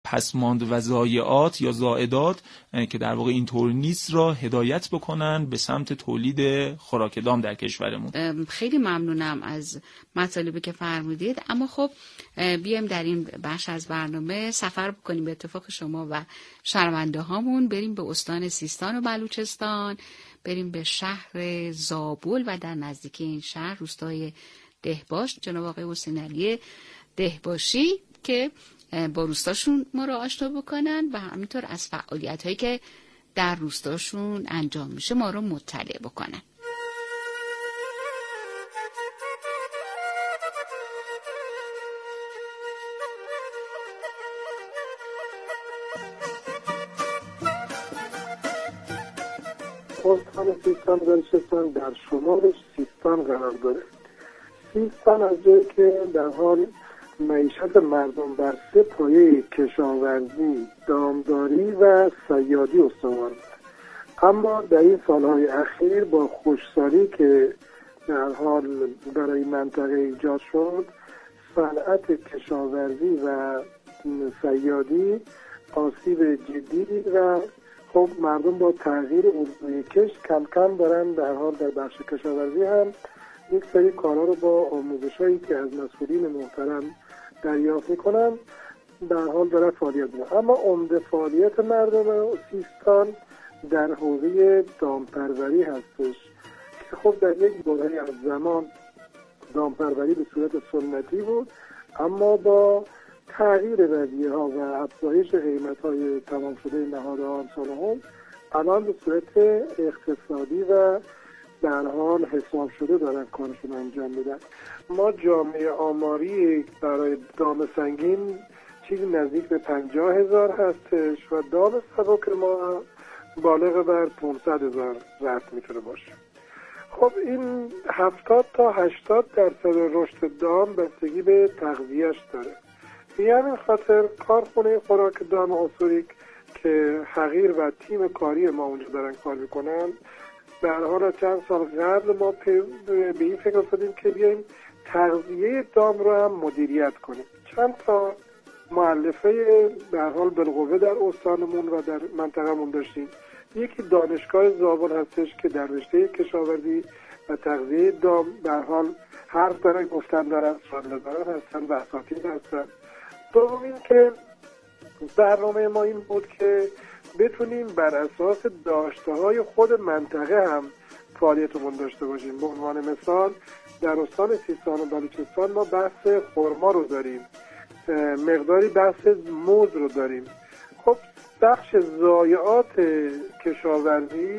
پسماند و ضایعات یا زائدات که در واقع اینطور نیست را هدایت بکنن به سمت تولید خوراک دام در کشورمون. خیلی ممنونم از مطالبی که فرمودید. اما خب بیایم در این بخش از برنامه سفر بکنیم به اتفاق شما و شنونده هامون، بریم به استان سیستان و بلوچستان، بریم به شهر زابل و در نزدیکی این شهر روستای دهباش، جناب آقای حسین علی دهباشی که با روستاشون ما رو آشنا بکنن و همینطور از فعالیت هایی که در روستاشون انجام میشه ما رو مطلع بکنن. استان سیستان و بلوچستان در شمال سیستان قرار داره. سیستان از جایی که در حال معیشت مردم بر 3 پایه کشاورزی، دامداری و صیادی استوار است. اما در این سالهای اخیر با خشکسالی که در حال برای منطقه ایجاد شد، صنعت کشاورزی و صیادی آسیب جدی و خب مردم با تغییر الگوی کشت کم کم دارن در حال در بخش کشاورزی هم یک سری کارها رو با آموزشایی که از مسئولین محترم دریافت میکنن در حال داره فعالیت میکنن. اما عمده فعالیت مردم سیستان در حوزه دامپروری هستش که خب در یک برهه‌ای از زمان دامپروری به صورت سنتی بود، اما با تغییر رویه‌ها و افزایش قیمت‌های تمام شده نهادهای سال‌ها الان به صورت اقتصادی و در حال حساب شده دارن کارشون انجام میدن. ما جامعه آماری برای دام سنگین چیزی نزدیک به 50,000 هستش و دام سبک ما بالغ بر 500,000 رفت میتونه باشه. خب این 70 تا 80% رشد دام بستگی به تغذیه‌اش داره. به همین خاطر کارخونه خوراک دام آسوریک که حقیر و تیم کاری ما اونجا دارن کار میکنن، در حال چند سال قبل ما به این فکر افتادیم که بیاییم تغذیه دام رو هم مدیریت کنیم. چند تا مؤلفه در حال بالقوه در استانمون و در منطقه‌مون داشتیم. یکی دانشگاه زابل هستش که در رشته کشاورزی و تغذیه دام در حال حرف دارن، گفتن دارن، سوال‌داران هستن و اساتید هستن. دومین که برنامه ما این بود که بتونیم بر اساس داشته‌های خود منطقه هم فعالیتمون داشته باشیم. به عنوان مثال در استان سیستان و بلوچستان ما بحث خرما رو داریم، مقداری بحث موز رو داریم. خب بخش ضایعات کشاورزی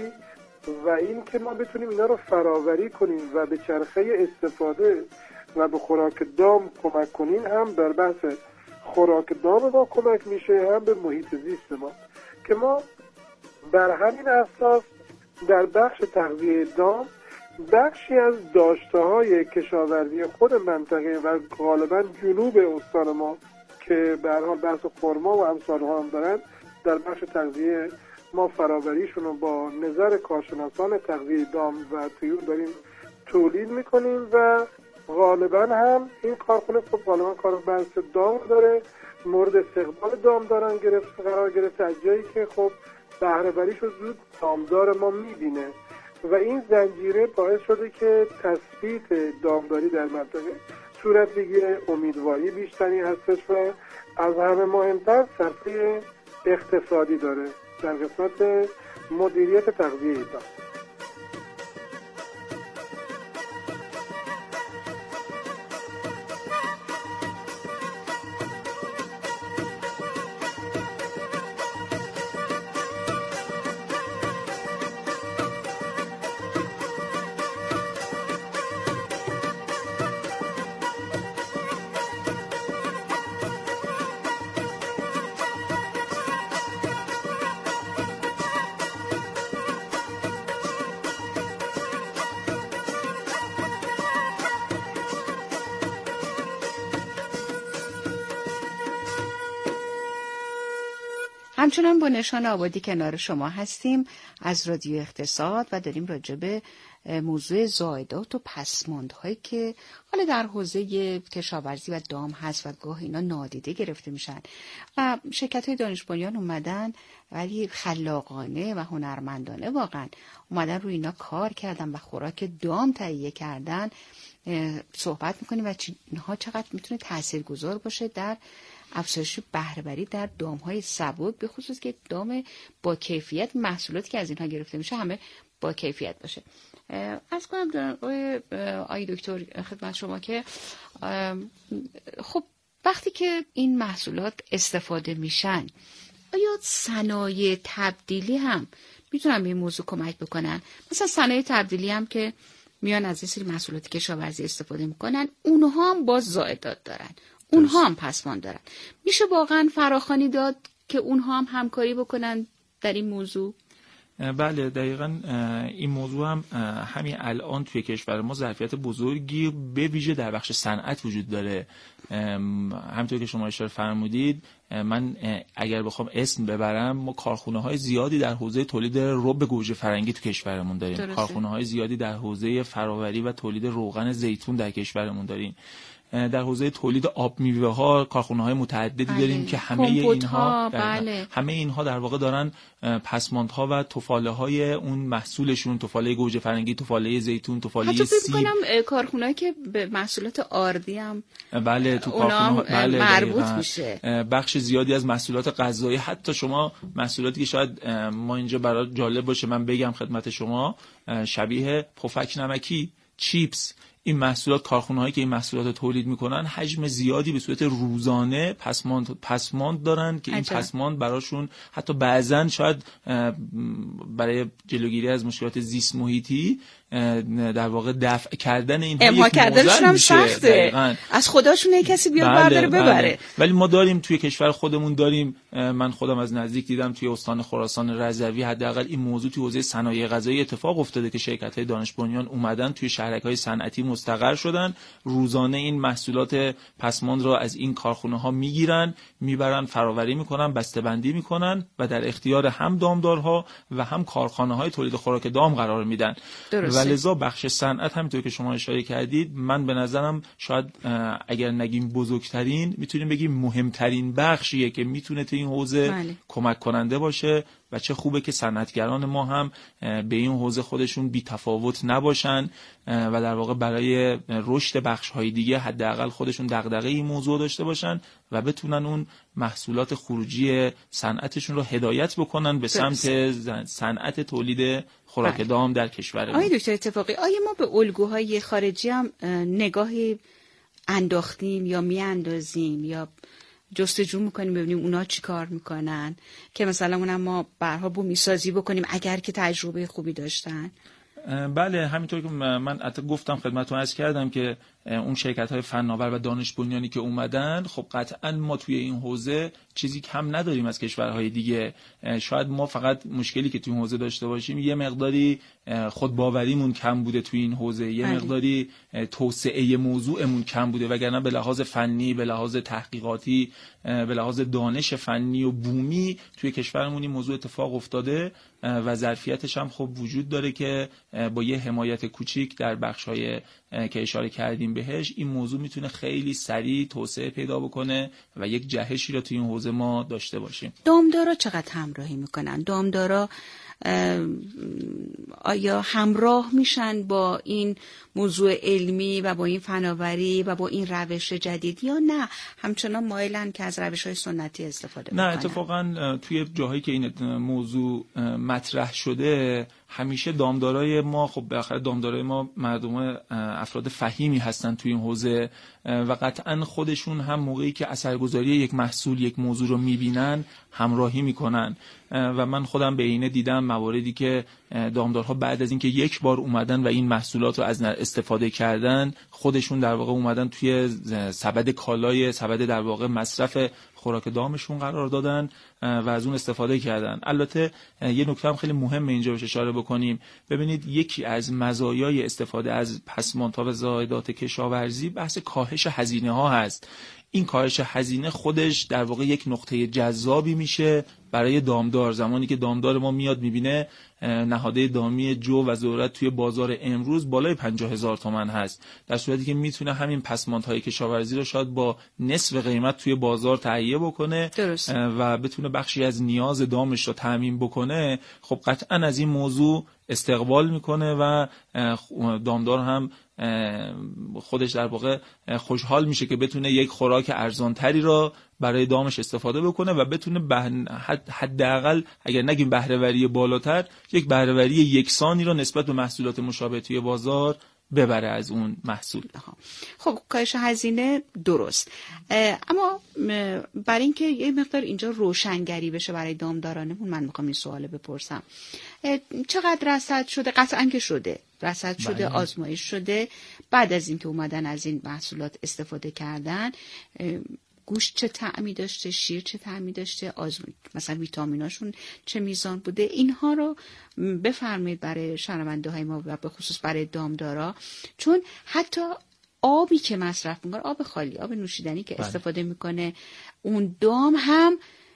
و این که ما بتونیم اینا رو فراوری کنیم و به چرخه استفاده و به خوراک دام کمک کنیم هم در بحث خوراک دام ما کمک میشه، هم به محیط زیست ما، که ما بر همین اساس در بخش تغذیه دام بخشی از داشته‌های کشاورزی خود منطقه و غالبا جنوب استان ما که به هر حال بحث خرما و امثالها هم دارن، در بخش تغذیه ما فراوریشون رو با نظر کارشناسان تغذیه دام و طیور داریم تولید میکنیم و غالبا هم این کارخونه خب غالبا کار بحث دام داره، مورد استقبال دام دارن قرار گرفته از جایی که خب بهره وریش رو زود دامدار ما میبینه و این زنجیره باعث شده که تثبیت دامداری در منطقه صورت بگیره. امیدواری بیشتری هستش و از همه مهمتر صرفه اقتصادی داره در قسمت مدیریت تغذیه دام. همچنان با نشان آبادی کنار شما هستیم از رادیو اقتصاد و داریم راجع به موضوع زائدات و پسماندهایی که حالا در حوزه کشاورزی و دام هست و گاه اینا نادیده گرفته میشن و شرکت‌های دانش بنیان اومدن ولی خلاقانه و هنرمندانه واقعا اومدن روی اینا کار کردن و خوراک دام تهیه کردن صحبت میکنیم و اینها چقدر میتونه تاثیرگذار باشه در افزایش بهره‌وری در دام‌های سبک، به خصوص که دام با کیفیت، محصولاتی که از اینها گرفته میشه همه با کیفیت باشه. از کنم آقای دکتر خدمت شما که خب وقتی که این محصولات استفاده میشن آیا صنایع تبدیلی هم میتونن به این موضوع کمک بکنن؟ مثلا صنایع تبدیلی هم که میان از این سری محصولات کشاورزی استفاده میکنن، اونها هم باز زائدات دارن، اونها هم پسماند دارن. میشه واقعا فراخوانی داد که اونها هم همکاری بکنن در این موضوع؟ بله دقیقاً این موضوع هم همین الان توی کشور ما ظرفیت بزرگی به ویژه در بخش صنعت وجود داره. همونطور که شما اشاره فرمودید، من اگر بخوام اسم ببرم، ما کارخونه‌های زیادی در حوزه تولید رب گوجه فرنگی تو کشورمون داریم. کارخونه‌های زیادی در حوزه فراوری و تولید روغن زیتون در کشورمون داریم. در حوزه تولید آب میوه ها کارخانه‌های متعددی داریم که همه اینها در واقع دارن پسماندها و تفاله‌های اون محصولشون، تفاله گوجه فرنگی، تفاله زیتون، تفاله سیب. حتی فکر کنم کارخونه‌ای که به محصولات آردی هم بله تو کارخونه مربوط میشه. بخش زیادی از محصولات غذایی، حتی شما محصولاتی که شاید ما اینجا برای جالب باشه من بگم خدمت شما، شبیه پفک نمکی، چیپس، این محصولات، کارخونه‌هایی که این محصولات تولید میکنن حجم زیادی به صورت روزانه پسماند دارن که این پسماند براشون حتی بعضن شاید برای جلوگیری از مشکلات زیست محیطی در واقع دفع کردن اینها یک کردنشون هم سخته، از خودشون کسی بیاد برداره ببره. ولی ما داریم توی کشور خودمون داریم، من خودم از نزدیک دیدم توی استان خراسان رضوی حداقل این موضوع توی حوزه صنایع غذایی اتفاق افتاده که شرکت‌های دانش بنیان اومدن توی شهرک‌های صنعتی مستقر شدن، روزانه این محصولات پسماند رو از این کارخونه‌ها میگیرن، میبرن فراوری میکنن، بسته‌بندی میکنن و در اختیار هم دامدارها و هم کارخانه‌های تولید خوراک دام قرار میدن. و لذا بخش صنعت همونطور که شما اشاره کردید، من به نظرم شاید اگر نگیم بزرگترین، میتونیم بگیم مهمترین بخشیه که میتونه تو این حوزه کمک کننده باشه و چه خوبه که صنعتگران ما هم به این حوزه خودشون بی تفاوت نباشن و در واقع برای رشد بخش‌های دیگه حداقل خودشون دغدغه این موضوع داشته باشن و بتونن اون محصولات خروجی صنعتشون رو هدایت بکنن به سمت صنعت تولید خوراک دام در کشورمون. آقای دکتر اتفاقی، آیا ما به الگوهای خارجی هم نگاهی انداختیم یا میاندازیم یا جستجو میکنیم ببینیم اونا چی کار میکنن که مثلا اونم ما برها بومی سازی بکنیم اگر که تجربه خوبی داشتن؟ بله همینطور که من حتی گفتم خدمتتون عرض کردم که اون شرکت‌های فناور و دانش بنیانی که اومدن، خب قطعا ما توی این حوزه چیزی کم نداریم از کشورهای دیگه. شاید ما فقط مشکلی که توی این حوزه داشته باشیم یه مقداری خودباوریمون کم بوده توی این حوزه، یه مقداری توسعه موضوعمون کم بوده، وگرنه به لحاظ فنی، به لحاظ تحقیقاتی، به لحاظ دانش فنی و بومی توی کشورمون این موضوع اتفاق افتاده و ظرفیتش هم خب وجود داره که با یه حمایت کوچیک در بخش‌های که اشاره کردیم بهش این موضوع میتونه خیلی سریع توسعه پیدا بکنه و یک جهشی رو توی این حوزه ما داشته باشیم. دامدارا چقدر همراهی میکنن؟ دامدارا آیا همراه میشن با این موضوع علمی و با این فناوری و با این روش جدید یا نه همچنان مایلن که از روش‌های سنتی استفاده بکنن؟ نه، اتفاقا توی جاهایی که این موضوع مطرح شده همیشه دامدارای ما، خب بالاخره دامدارای ما مردم افراد فهیمی هستن توی این حوزه و قطعا خودشون هم موقعی که اثرگذاری یک محصول، یک موضوع رو میبینن همراهی میکنن و من خودم به عینه دیدم مواردی که دامدارها بعد از اینکه یک بار اومدن و این محصولات رو از استفاده کردن، خودشون در واقع اومدن توی سبد کالای، سبد در واقع مصرف خوراک دامشون قرار دادن و از اون استفاده کردن. البته یه نکته هم خیلی مهمه اینجا بهش اشاره بکنیم. ببینید یکی از مزایای استفاده از پسماندها و زائدات کشاورزی بحث کاهش هزینه ها هست. این کاهش هزینه خودش در واقع یک نقطه جذابی میشه برای دامدار. زمانی که دامدار ما میاد میبینه نهاده دامی جو و ذرت توی بازار امروز بالای 50,000 تومان هست، در صورتی که میتونه همین پسماندهای کشاورزی رو شاید با نصف قیمت توی بازار تهیه بکنه درست. و بتونه بخشی از نیاز دامش رو تامین بکنه. خب قطعا از این موضوع استقبال میکنه و دامدار هم خودش در واقع خوشحال میشه که بتونه یک خوراک ارزانتری را برای دامش استفاده بکنه و بتونه حداقل اگر نگیم بهره‌وری بالاتر، یک بهره‌وری یکسانی را نسبت به محصولات مشابه توی بازار ببره از اون محصول. خب کاهش هزینه درست، اما برای اینکه یه مقدار اینجا روشنگری بشه برای دامدارانمون، من میخوام این سوال بپرسم. چقدر رصد شده؟ قطعاً که شده، رصد شده، آزمایش شده. بعد از اینکه اومدن از این محصولات استفاده کردن، گوشت چه طعمی داشته، شیر چه طعمی داشته، مثلا ویتامیناشون چه میزان بوده، اینها رو بفرمایید برای شنونده های ما و به خصوص برای دامدارا. چون حتی آبی که مصرف میکنه، آب خالی، آب نوشیدنی که استفاده میکنه، اون دام هم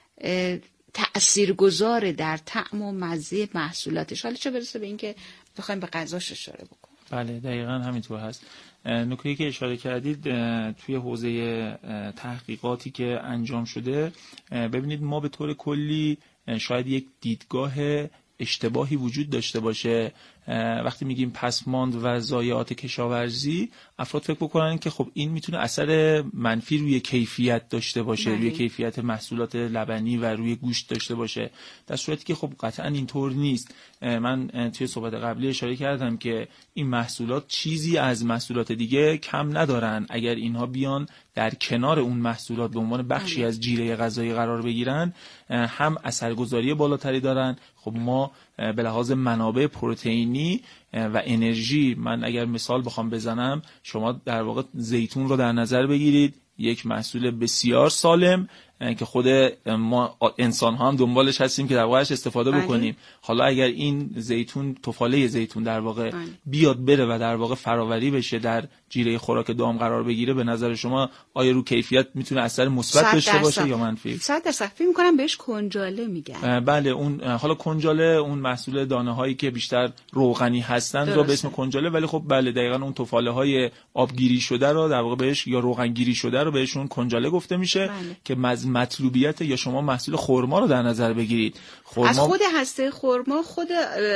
تأثیرگذاره در طعم و مزه محصولاتش، حالا چه برسه به اینکه بخوایم به غذاش اشاره بکنیم. بله دقیقاً همینطور هست. نکته‌ای که اشاره کردید توی حوزه تحقیقاتی که انجام شده، ببینید ما به طور کلی شاید یک دیدگاه اشتباهی وجود داشته باشه. وقتی میگیم پسماند و ضایعات کشاورزی، افراد فکر بکنن که خب این میتونه اثر منفی روی کیفیت داشته باشه، روی کیفیت محصولات لبنی و روی گوشت داشته باشه، در صورتی که خب قطعا اینطور نیست. من توی صحبت قبلی اشاره کردم که این محصولات چیزی از محصولات دیگه کم ندارن. اگر اینها بیان در کنار اون محصولات به عنوان بخشی از جیره غذایی قرار بگیرن، هم اثرگذاری بالاتری دارن. خب ما به لحاظ منابع پروتئینی و انرژی، من اگر مثال بخوام بزنم، شما در واقع زیتون رو در نظر بگیرید، یک محصول بسیار سالم که خود ما انسان ها هم دنبالش هستیم که در واقعش استفاده بکنیم. حالا اگر این زیتون، تفاله زیتون در واقع بیاد بره و در واقع فراوری بشه، در جیره خوراک دام قرار بگیره، به نظر شما آیا رو کیفیت میتونه اثر مثبت داشته باشه یا منفی؟ 100% فکر می‌کنم بهش کنجاله میگن. بله، اون حالا کنجاله اون محصول دانه هایی که بیشتر روغنی هستن رو به اسم کنجاله، ولی خب بله دقیقاً اون تفاله های آبگیری شده رو در واقع بهش، یا روغنگیری شده رو بهشون کنجاله گفته میشه. که مطلوبیت، یا شما محصول خرما رو در نظر بگیرید، خرما از خود هسته خرما خود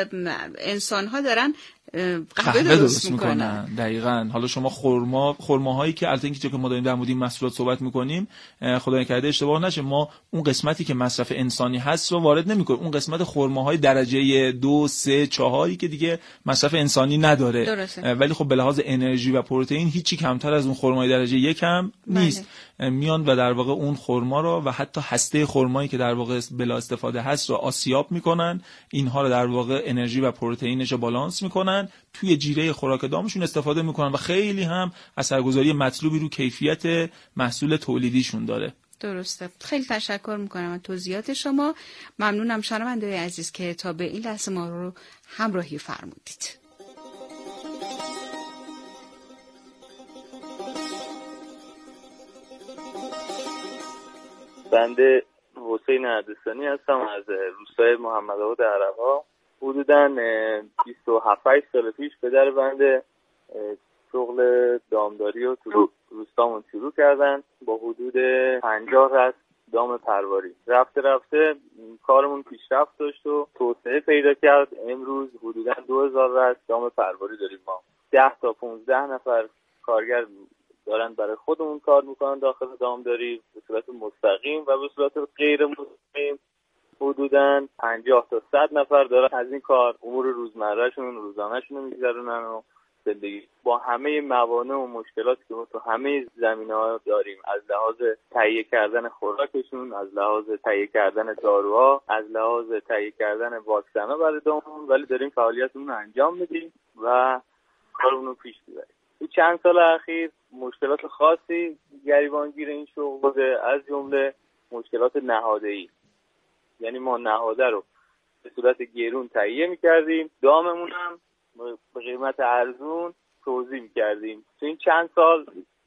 انسان ها دارن قهوه درست میکنن. دقیقاً. حالا شما خرماهایی که البته اینکه ما داریم در مورد این محصولات صحبت میکنیم، خدای نکرده اشتباه نشه، ما اون قسمتی که مصرف انسانی هست رو وارد نمیکنیم. اون قسمت خرماهای درجه 2 3 4 که دیگه مصرف انسانی نداره، ولی خب به لحاظ انرژی و پروتئین هیچی کمتر از اون خرمای درجه 1 هم نیست. میان و در واقع اون خرما رو و حتی هسته خرمایی که در واقع بلا استفاده هست رو آسیاب میکنن، اینها رو در واقع انرژی و پروتئینش رو بالانس میکنن، توی جیره خوراک دامشون استفاده میکنن و خیلی هم اثرگذاری مطلوبی رو کیفیت محصول تولیدیشون داره. درسته. خیلی تشکر میکنم از توضیحات شما. ممنونم شنونده‌های عزیز که تا به این لحظه ما رو همراهی فرمودید. بنده حسین عدسانی هستم از روستای محمدآباد عرب‌ها. حدوداً 27 سال پیش پدر بنده شغل دامداری رو تو روستامون شروع کردن با حدود 50 رست دام پرواری. رفته رفته کارمون پیشرفت داشت و توسعه پیدا کرد. امروز حدوداً 2000 رست دام پرواری داریم. ما 10 تا 15 نفر کارگر دارن برای خودمون کار میکنن داخل دامداری به صورت مستقیم و به صورت غیر مستقیم. حدوداً 50 تا 100 نفر دارن از این کار امور روزمرهشون، روزانه‌شون رو میگذرونن و زندگی با همه موانع و مشکلاتی که ما تو همه زمینه‌ها داریم، از لحاظ تهیه کردن خوراکشون، از لحاظ تهیه کردن داروها، از لحاظ تهیه کردن واکسن‌ها برای داممون، ولی داریم فعالیتمون رو انجام میدیم و کارمون رو پیش میبریم. تو چند سال اخیر مشکلات خاصی گریبانگیر این شغل بوده، از جمله مشکلات نهاده‌ای. یعنی ما نهاده رو به صورت گرون تهیه می‌کردیم، داممون هم به قیمت ارزون توزیع می‌کردیم. تو این چند سال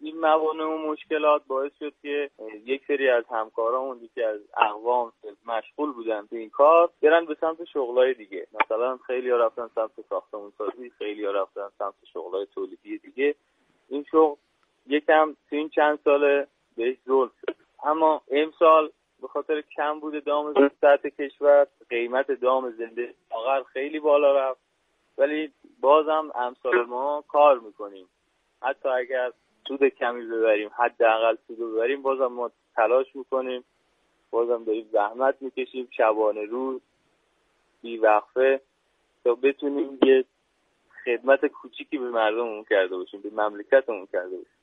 این موانع و مشکلات باعث شد که یک سری از همکارامون، یکی از اقوام مشغول بودن به این کار، برن به سمت شغلای دیگه. مثلا خیلی‌ها رفتن سمت ساختمان‌سازی، خیلی‌ها رفتن سمت شغلای تولیدی دیگه. این شغل یکم تو این چند ساله بهش ظلم شد. اما امسال به خاطر کمبود دام در سطح کشور قیمت دام زنده لاغر خیلی بالا رفت، ولی بازم امثال ما کار میکنیم. حتی اگر سود کمی ببریم، حداقل سود ببریم، بازم ما تلاش میکنیم، بازم داریم زحمت میکشیم شبانه روز بی وقفه تا بتونیم یه خدمت کوچیکی به مردممون کرده باشیم، به مملکتمون کرده باشیم.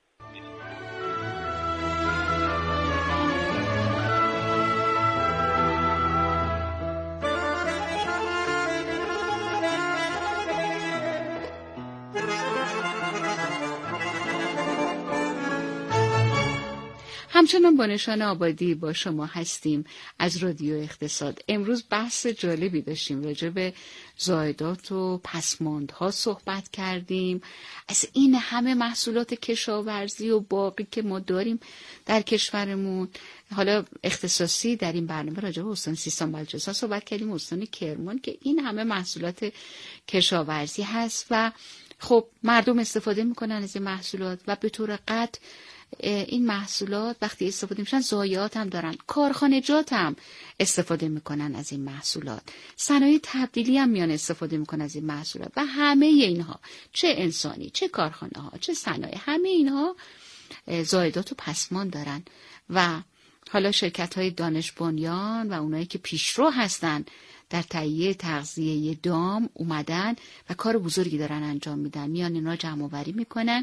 همچنان با نشان آبادی با شما هستیم از رادیو اقتصاد. امروز بحث جالبی داشتیم، راجع به زایدات و پسماندها صحبت کردیم. از این همه محصولات کشاورزی و باغی که ما داریم در کشورمون، حالا اختصاصی در این برنامه راجع به استان سیستان بلوچستان صحبت کردیم، استان کرمان، که این همه محصولات کشاورزی هست و خب مردم استفاده میکنن از این محصولات و به طور قطع این محصولات وقتی استفاده میشن ضایعات هم دارن. کارخانجات هم استفاده میکنن از این محصولات، صنایع تبدیلی هم میان استفاده میکنن از این محصولات و همه اینها، چه انسانی، چه کارخانه ها، چه صنایع، همه اینها زایدات و پسمان دارن. و حالا شرکت های دانش بنیان و اونایی که پیشرو هستن در تهیه تغذیه دام اومدن و کار بزرگی دارن انجام میدن، میان اینا جمع آوری میکنن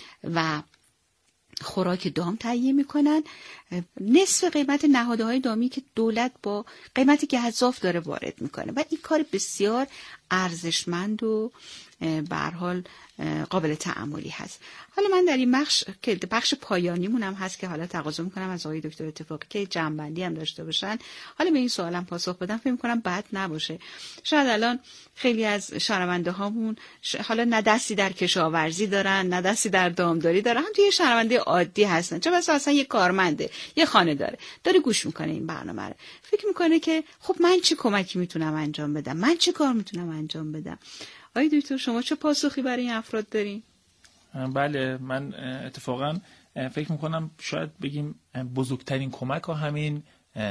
و خوراک دام تهیه میکنن. نصف قیمت نهادهای دامی که دولت با قیمتی که گزاف داره وارد میکنه و این کار بسیار ارزشمند و به هر حال قابل تأملی هست. حالا من در این بخش پایانیمون هم هست که حالا تقاضا میکنم از آقای دکتر اتفاقی که جنبندی هم داشته باشن، حالا به این سوالم پاسخ بدم، فکر میکنم بد نباشه. شاید الان خیلی از شهرونده هامون حالا نه دستی در کشاورزی دارن، نه دستی در دامداری دارن، هم توی شهرونده عادی هستن، چه بسا اصلا یه کارمنده، یه خانه داره گوش میکنه این برنامه رو، فکر میکنه که خب من چه کمکی میتونم انجام بدم، من چه کار میتونم انجام بدم. آقای دکتر شما چه پاسخی برای این افراد دارین؟ بله، من اتفاقا فکر میکنم شاید بگیم بزرگترین کمک ها همین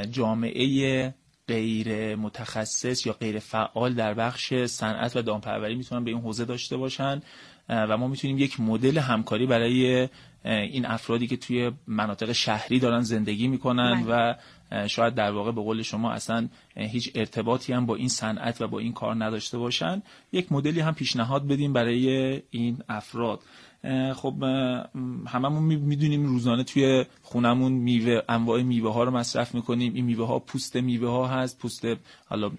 جامعه غیر متخصص یا غیر فعال در بخش صنعت و دامپروری میتونن به این حوزه داشته باشن و ما میتونیم یک مدل همکاری برای این افرادی که توی مناطق شهری دارن زندگی میکنن و شاید در واقع به قول شما اصلا هیچ ارتباطی هم با این صنعت و با این کار نداشته باشن، یک مدلی هم پیشنهاد بدیم برای این افراد. خب هممون میدونیم روزانه توی خونمون میوه، انواع میوه ها رو مصرف میکنیم. این میوه ها پوست میوه ها هست، پوست حالا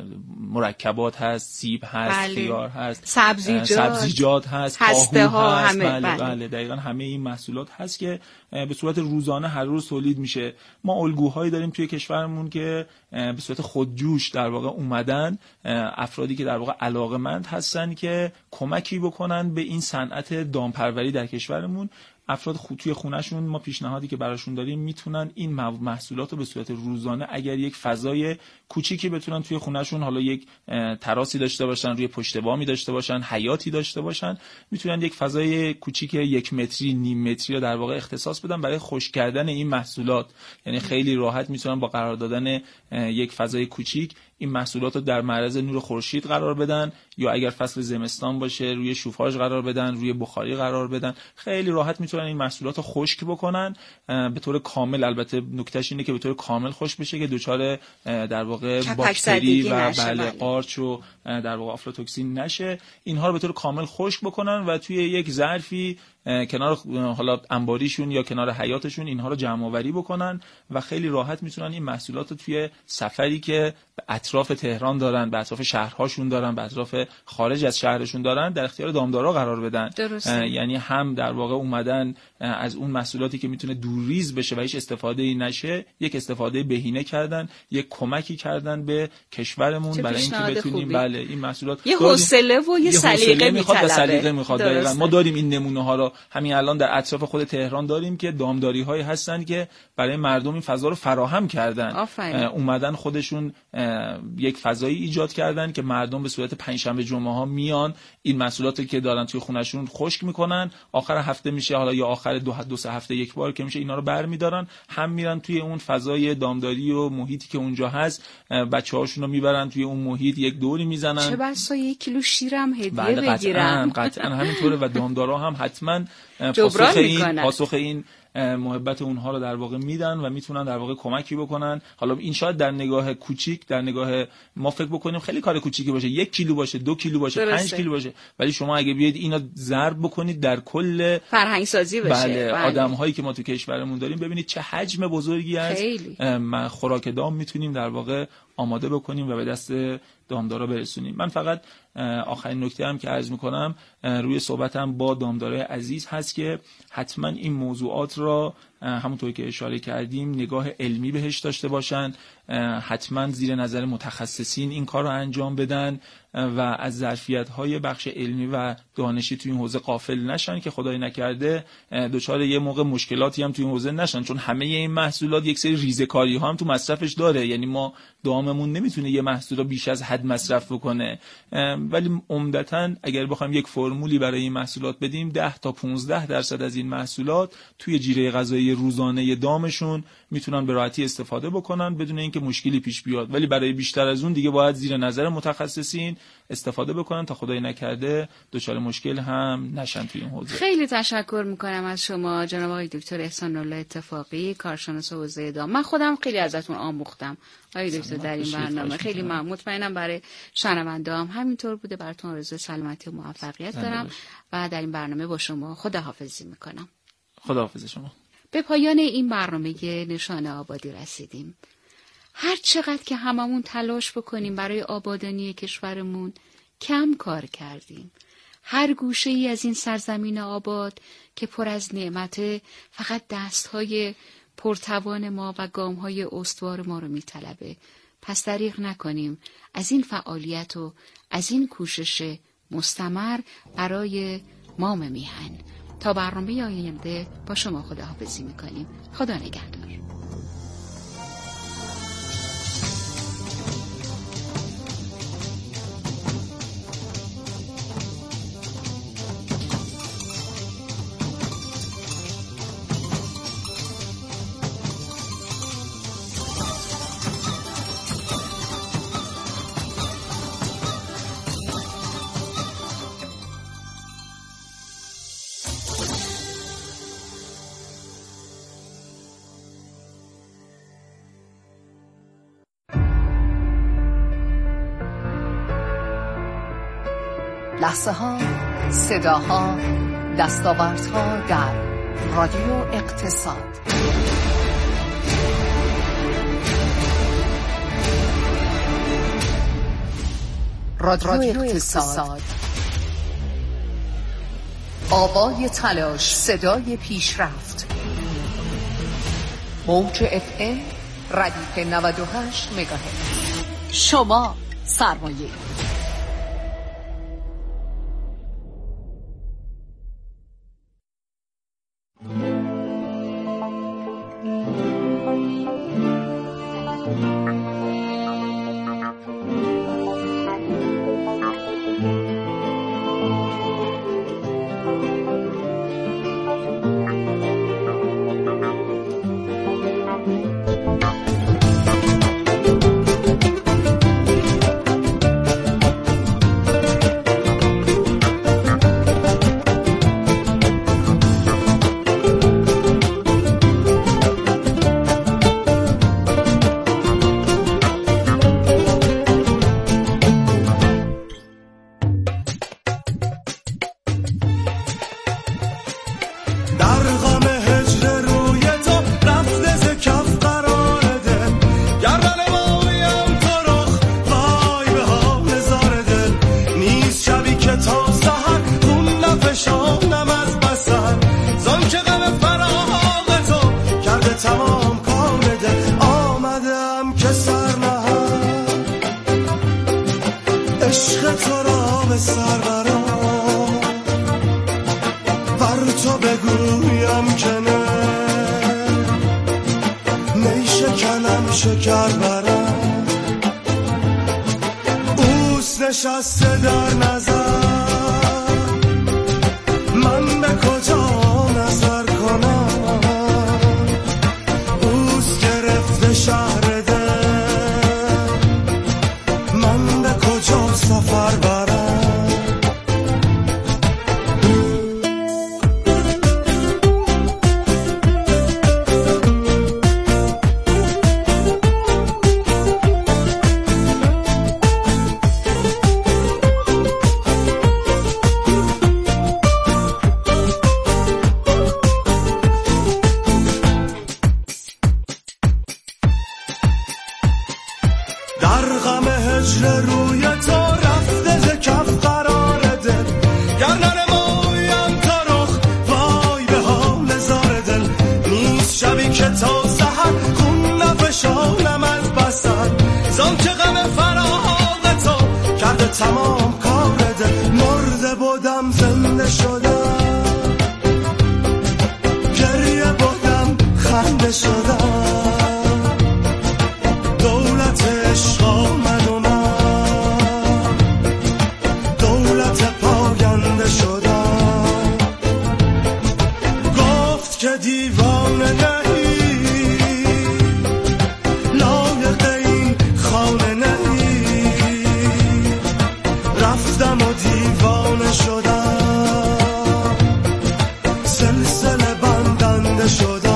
مرکبات هست، سیب هست، خیار هست، سبزیجات هست، هسته ها هست. همه بله دقیقاً همه این محصولات هست که به صورت روزانه هر روز تولید میشه. ما الگوهایی داریم توی کشورمون که به صورت خودجوش در واقع اومدن، افرادی که در واقع علاقه‌مند هستن که کمکی بکنن به این صنعت دامپروری در کشورمون. افراد توی خونهشون ما پیشنهادی که براشون داریم میتونن این محصولات رو به صورت روزانه، اگر یک فضای کوچیکی بتونن توی خونهشون، حالا یک تراسی داشته باشن، روی پشت بامی داشته باشن، حیاتی داشته باشن، میتونن یک فضای کوچیک 1 متری نیم متری رو در واقع اختصاص بدن برای خشک کردن این محصولات. یعنی خیلی راحت میتونن با قرار دادن یک فضای کوچیک این محصولات رو در معرض نور خورشید قرار بدن، یا اگر فصل زمستان باشه روی شوفاژ قرار بدن، روی بخاری قرار بدن. خیلی راحت میتونن این محصولات رو خشک بکنن به طور کامل. البته نکتهش اینه که به طور کامل خشک بشه که دچار در واقع باکتری و قارچ و در واقع آفلاتوکسین نشه. اینها رو به طور کامل خشک بکنن و توی یک ظرفی کنار حالا انباریشون یا کنار حیاتشون اینها رو جمع آوری بکنن و خیلی راحت میتونن این محصولات رو توی سفری که به اطراف تهران دارن، به اطراف شهرهاشون دارن، به اطراف خارج از شهرشون دارن، در اختیار دامدارا قرار بدن. درسته. یعنی هم در واقع اومدن کردن از اون محصولاتی که میتونه دورریز بشه و هیچ استفاده‌ای نشه، یک استفاده بهینه کردن، یک کمکی کردن به کشورمون برای اینکه بتونیم بله این محصولات یه حوصله و یه سلیقه میخواد. سلیقه میخواد. ما داریم این نمونه ها رو همین الان در اطراف خود تهران داریم که دامداری هایی هستن که برای مردم این فضا رو فراهم کردن. اومدن خودشون یک فضایی ایجاد کردن که مردم به صورت پنجشنبه جمعه ها میان این محصولاتی که دارن توی خونهشون خشک میکنن، آخر هفته میشه حالا یا آخر دو سه هفته یک بار که میشه اینا رو برمیدارن، هم میرن توی اون فضای دامداری و محیطی که اونجا هست، بچه‌هاشون رو میبرن توی اون محیط، یک دوری میزنن. چه بسا 1 کیلو شیرم هدیه بگیرم. قطعاً همینطوره و دامدارا هم حتما پاسخ این محبت اونها رو در واقع میدن و میتونن در واقع کمکی بکنن. حالا این شاید در نگاه کوچیک، در نگاه ما فکر بکنیم خیلی کار کوچیکی باشه، 1 کیلو باشه، 2 کیلو باشه، 5 کیلو باشه، ولی شما اگه بیاید اینا ضرب بکنید در کل فرهنگ سازی بشه، بله آدم‌هایی که ما تو کشورمون داریم، ببینید چه حجم بزرگی از خوراک دام میتونیم در واقع آماده بکنیم و به دست دامدارا برسونیم. من فقط آخرین نکته هم که عرض میکنم روی صحبتم با دامدارای عزیز هست که حتما این موضوعات را همونطور که اشاره کردیم نگاه علمی بهش داشته باشن، حتما زیر نظر متخصصین این کار رو انجام بدن و از ظرفیت‌های بخش علمی و دانشی توی این حوزه غافل نشن که خدای نکرده دچار یه موقع مشکلاتی هم توی این حوزه نشن، چون همه این محصولات یک سری ریزه‌کاری‌ها هم تو مصرفش داره. یعنی ما داممون نمیتونه یه محصول رو بیش از حد مصرف بکنه، ولی عمدتاً اگر بخوایم یک فرمولی برای این محصولات بدیم 10 تا 15% از این محصولات توی جیره غذایی روزانه دامشون میتونن به راحتی استفاده بکنن بدون اینکه مشکلی پیش بیاد، ولی برای بیشتر از اون دیگه باید زیر نظر متخصصین استفاده بکنن تا خدای نکرده دچار مشکل هم نشن توی این حوزه. خیلی تشکر میکنم از شما جناب آقای دکتر احسان الله اتفاقی، کارشناس حوزه دام. من خودم خیلی ازتون آموختم آقای دکتر در این برنامه. خیلی مطمئنم برای شنونده‌ام همینطور بوده. براتون آرزوی سلامتی و موفقیت دارم و در این برنامه با شما خداحافظی میکنم. خداحافظ شما. به پایان این برنامه نشانه آبادی رسیدیم. هر چقدر که هممون تلاش بکنیم برای آبادانی کشورمون کم کار کردیم. هر گوشه ای از این سرزمین آباد که پر از نعمته فقط دستهای پرتوان ما و گامهای استوار ما رو میطلبه. پس دریغ نکنیم از این فعالیت و از این کوشش مستمر برای مام میهن. تا برنامه آینده با شما خداحافظی میکنیم. خدا نگهدار. لحظه ها، صداها، دستاوردها در رادیو اقتصاد. رادیو اقتصاد. آوای تلاش، صدای پیشرفت. موج FM ردیف 98 مگاهرتز. شما سرمایه. عشق تو را به سر برم، بر تو بگویم که نه، نیشکنم شکر برم، اوست نشسته در نظر، من به کجا نظر کنم، اوست گرفته شهر دل، من به کجا سفر برم. تمام کار دل مرده بودم زنده شدم، گریه بودم خنده شدم، دولت عشق آمد و من دولت پاینده شدم، گفت که دیوانه نهی، لایق این خانه نهی، رفتم و دیوانه شدم، سلسله بندنده شدم.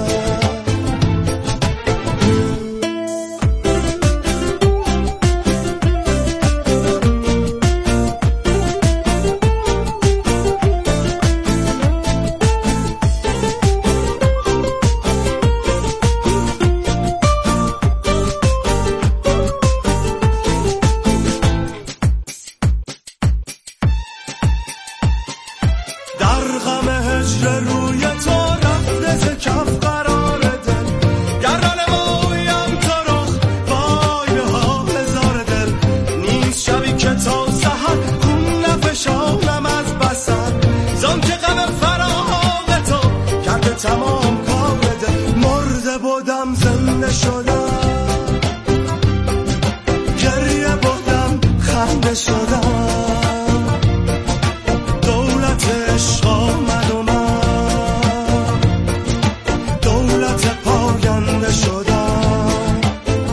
تمام کار دل مرده بودم زنده شدم، گریه بودم خنده شدم، دولت عشق آمد و من دولت پاینده شدم،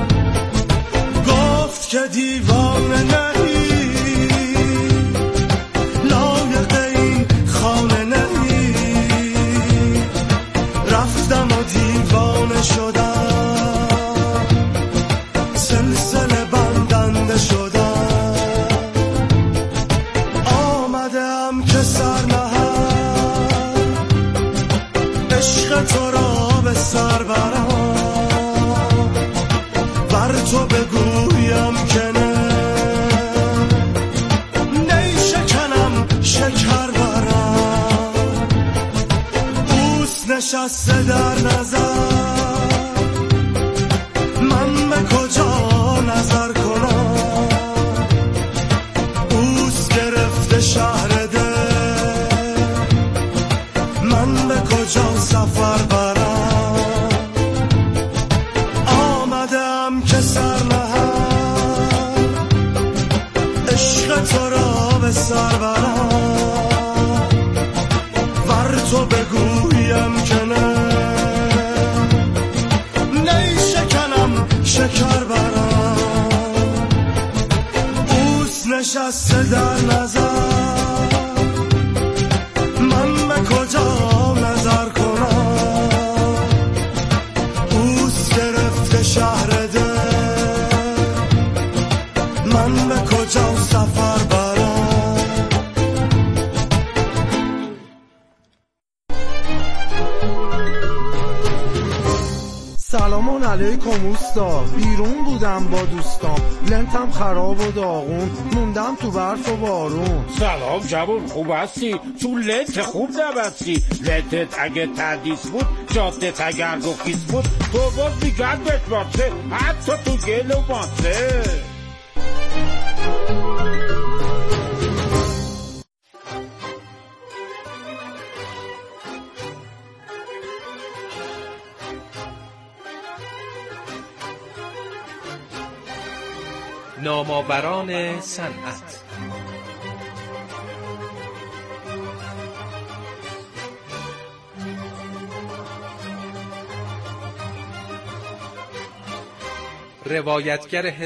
گفت که دیوانه نهی، لایق این خانه نهی، رفتم و دیوانه شدم، سلسله بندنده شدم، آمدم که سر نهم، عشق تو را به سر برم، بر تو بگویم که نه، نیشکنم شکر برم، اوست نشسته در نظر، من به کجا نظر کنم، اوست گرفته شهر دل، من به کجا سفر برم، آمدم که سر نهم، عشق تو را به سر برم، بر تو بگویم که نه، نیشکنم شکر برم، اوست نشسته در نظر، من به کجا نظر کنم، اوست گرفته شهر دل، من به کجا سفر برم. سلام علیکم اوستا، بیرون بودم با دوستام، لنتم خراب و داغون، موندم تو برف و بارون. سلام جوون، خوب هستی؟ تو لنت خوب نبستی، لنتت اگه تردیس بود، جادت اگر گفیس بود، تو باز دیگر بشماسه، حتی تو گل و ماسه. نامآوران صنعت. روایتگر